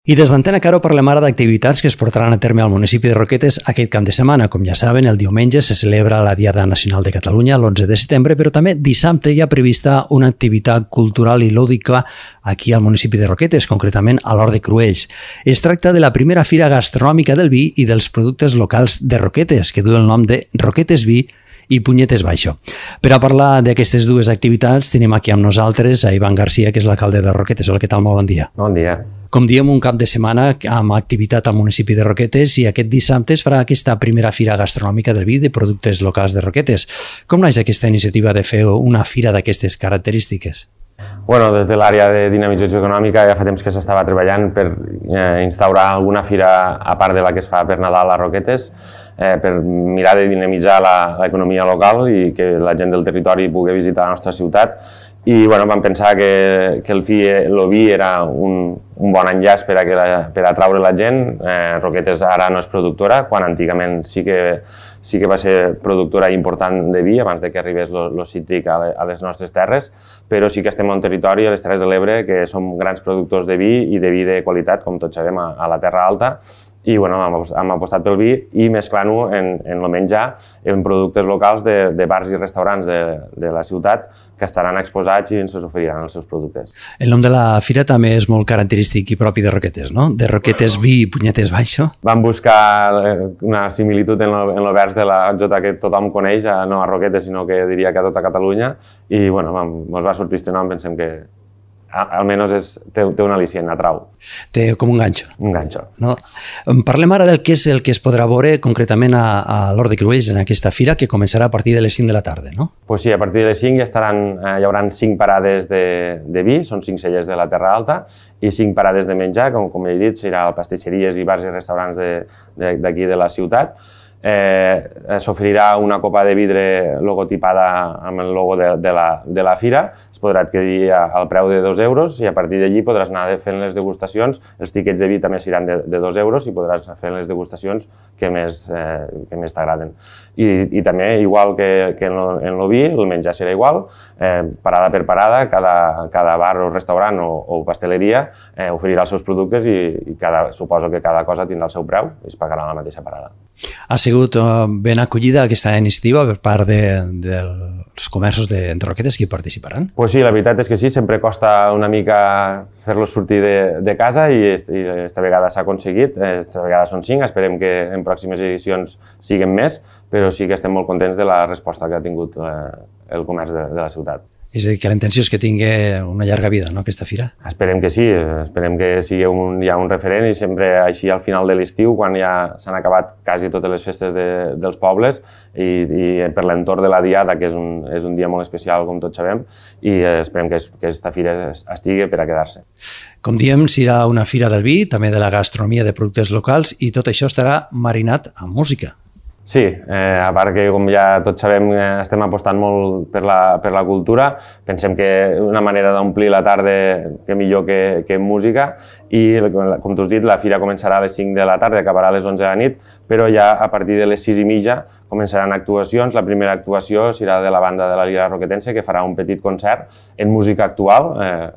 I des d'Antena Caro parlem ara d'activitats que es portaran a terme al municipi de Roquetes aquest cap de setmana. Com ja saben, el diumenge se celebra la Diada Nacional de Catalunya, l'11 de setembre, però també dissabte hi ha prevista una activitat cultural i lúdica aquí al municipi de Roquetes, concretament a l'Hort de Cruells. Es tracta de la primera fira gastronòmica del vi i dels productes locals de Roquetes, que du el nom de Roquetes Vi i Punyetes Baixo. Per a parlar d'aquestes dues activitats tenim aquí amb nosaltres a Ivan Garcia, que és l'alcalde de Roquetes. Hola, què tal? Molt bon dia. Bon dia. Com diem, un cap de setmana amb activitat al municipi de Roquetes i aquest dissabte es farà aquesta primera fira gastronòmica del vi de productes locals de Roquetes. Com naix aquesta iniciativa de fer una fira d'aquestes característiques? Bueno, des de l'àrea de dinamització econòmica ja fa temps que s'estava treballant per instaurar alguna fira a part de la que es fa per Nadal a Roquetes, per mirar de dinamitzar l'economia local i que la gent del territori pugui visitar la nostra ciutat. I bueno, vam pensar que el vi era un bon enllaç per atraure la gent. Roquetes ara no és productora, quan antigament sí que va ser productora important de vi abans de que arribés el cítric a les nostres terres, però sí que estem en un territori, a les Terres de l'Ebre, que som grans productors de vi i de vi de qualitat, com tots sabem, a la Terra Alta. I bueno, hem apostat pel vi i mesclant-ho en el menjar, en productes locals de bars i restaurants de la ciutat que estaran exposats i ens oferiran els seus productes. El nom de la fira també és molt característic i propi de Roquetes, no? De Roquetes Vi i Punyetes Baixo. Vam buscar una similitud en el vers de la jota que tothom coneix, no a Roquetes, sinó que diria que a tota Catalunya, i bueno, ens va sortir este nom, pensem que almenys té un al·licient, atrau. Té com un ganxo. Un ganxo. No? Parlem ara del que és el que es podrà veure concretament a l'Hort de Cruells en aquesta fira, que començarà a partir de les 5 de la tarda, no? Pues sí, a partir de les 5 hi haurà 5 parades de vi, són 5 cellers de la Terra Alta, i 5 parades de menjar, com he dit, serà pastisseries i bars i restaurants d'aquí de la ciutat. S'oferirà una copa de vidre logotipada amb el logo de la fira, es podrà adquirir al preu de 2 euros i a partir d'allí podràs anar fent les degustacions. Els tiquets de vi també seran de 2 euros i podràs fer les degustacions que més t'agraden. I també, igual que en el vi, el menjar serà igual, parada per parada, cada bar o restaurant o pasteleria oferirà els seus productes i suposo que cada cosa tindrà el seu preu i es pagarà a la mateixa parada. Ha sigut ben acollida aquesta iniciativa per part dels comerços de Roquetes que hi participaran? Pues sí, la veritat és que sí, sempre costa una mica fer-los sortir de casa i esta vegada s'ha aconseguit, esta vegada són 5, esperem que en pròximes edicions siguin més, però sí que estem molt contents de la resposta que ha tingut el comerç de la ciutat. És a dir, que la intenció és que tingui una llarga vida, no, aquesta fira? Esperem que sí, esperem que sigui ja un referent i sempre així al final de l'estiu, quan ja s'han acabat quasi totes les festes dels pobles i per l'entorn de la Diada, que és un dia molt especial, com tots sabem, i esperem que aquesta fira estigui per a quedar-se. Com diem, serà una fira del vi, també de la gastronomia de productes locals, i tot això estarà marinat amb música. Sí, a part que, com ja tots sabem, estem apostant molt per la cultura. Pensem que una manera d'omplir la tarda que millor que amb música i, com t'ho has dit, la fira començarà a les 5 de la tarda, acabarà a les 11 de la nit, però ja a partir de les 6:30 començaran actuacions. La primera actuació serà de la banda de la Lira Roquetense, que farà un petit concert en música actual.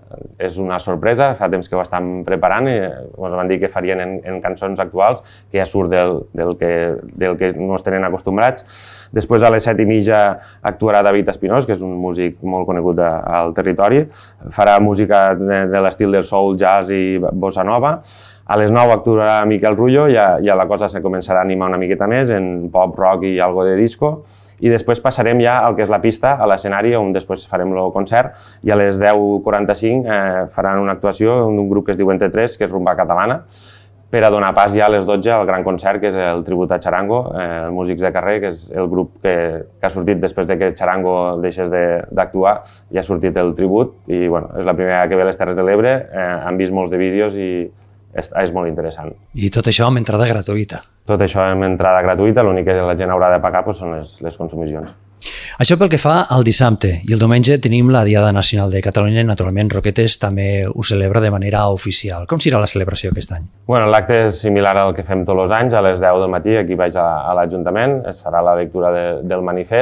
És una sorpresa, fa temps que ho estan preparant i ens van dir que farien en cançons actuals, que ja surt del que no es tenen acostumbrats. Després, a les 7:30, actuarà David Espinós, que és un músic molt conegut al territori. Farà música de l'estil del soul, jazz i bossa nova. A les 9 actuarà Miquel Rullo i ja la cosa se començarà a animar una miqueta més en pop, rock i algo de disco. I després passarem ja al que és la pista, a l'escenari, on després farem el concert, i a les 10:45 faran una actuació d'un grup que es diu Entre Tres, que és rumba catalana, per a donar pas ja a les 12 al gran concert, que és el tribut a Charango, els músics de carrer, que és el grup que ha sortit després de que Charango deixés d'actuar, ja ha sortit el tribut, i bueno, és la primera que ve a les Terres de l'Ebre, han vist molts de vídeos i és molt interessant. I tot això amb entrada gratuïta? Tot això amb entrada gratuïta, l'únic que la gent haurà de pagar són les consumicions. Això pel que fa al dissabte, i el diumenge tenim la Diada Nacional de Catalunya i naturalment Roquetes també ho celebra de manera oficial. Com serà la celebració aquest any? Bueno, l'acte és similar al que fem tots els anys, a les 10 del matí, aquí vaig a l'Ajuntament, es farà la lectura del manifest,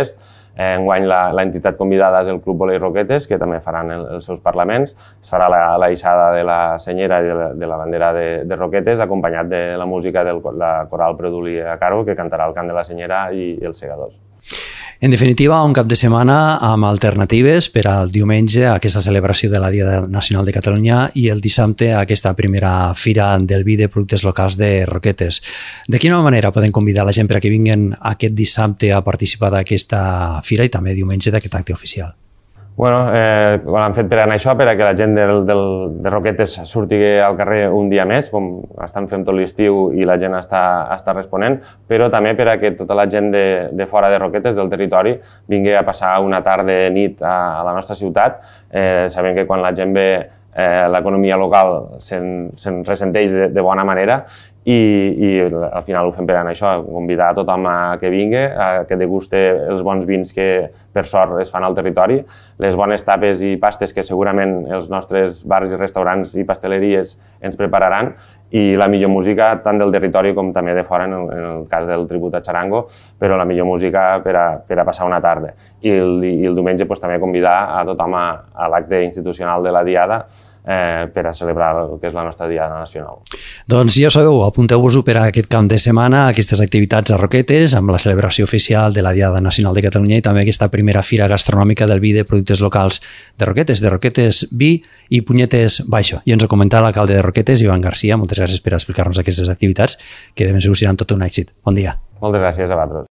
Enguany l'entitat convidada és el Club Volei Roquetes, que també faran els seus parlaments. Es farà la hissada de la senyera i de la bandera de Roquetes, acompanyat de la música de la coral Preduli a Caro, que cantarà el cant de la senyera i els segadors. En definitiva, un cap de setmana amb alternatives per al diumenge a aquesta celebració de la Diada Nacional de Catalunya i el dissabte a aquesta primera fira del vi de productes locals de Roquetes. De quina manera poden convidar la gent per a que vinguin aquest dissabte a participar d'aquesta fira i també diumenge d'aquest acte oficial? Bueno, ho han fet per anar això, per a que la gent de Roquetes surti al carrer un dia més, com estan fent tot l'estiu i la gent està responent, però també per a que tota la gent de fora de Roquetes, del territori, vingui a passar una tarda nit a la nostra ciutat. Sabem que quan la gent ve l'economia local se'n ressenteix de bona manera i al final ho fem per anar això, convidar a tothom que vingui, que deguste els bons vins que per sort es fan al territori, les bones tapes i pastes que segurament els nostres bars i restaurants i pasteleries ens prepararan i la millor música tant del territori com també de fora, en el cas del tribut a Charango, però la millor música per a passar una tarda. I el diumenge també convidar a tothom a l'acte institucional de la Diada per a celebrar el que és la nostra Diada Nacional. Doncs ja sabeu, apunteu-vos-ho per a aquest cap de setmana, aquestes activitats a Roquetes, amb la celebració oficial de la Diada Nacional de Catalunya i també aquesta primera fira gastronòmica del vi de productes locals de Roquetes Vi i Punyetes Baixo. I ens ha comentat l'alcalde de Roquetes, Ivan Garcia. Moltes gràcies per explicar-nos aquestes activitats, que de ben segur seran tot un èxit. Bon dia. Moltes gràcies a vosaltres.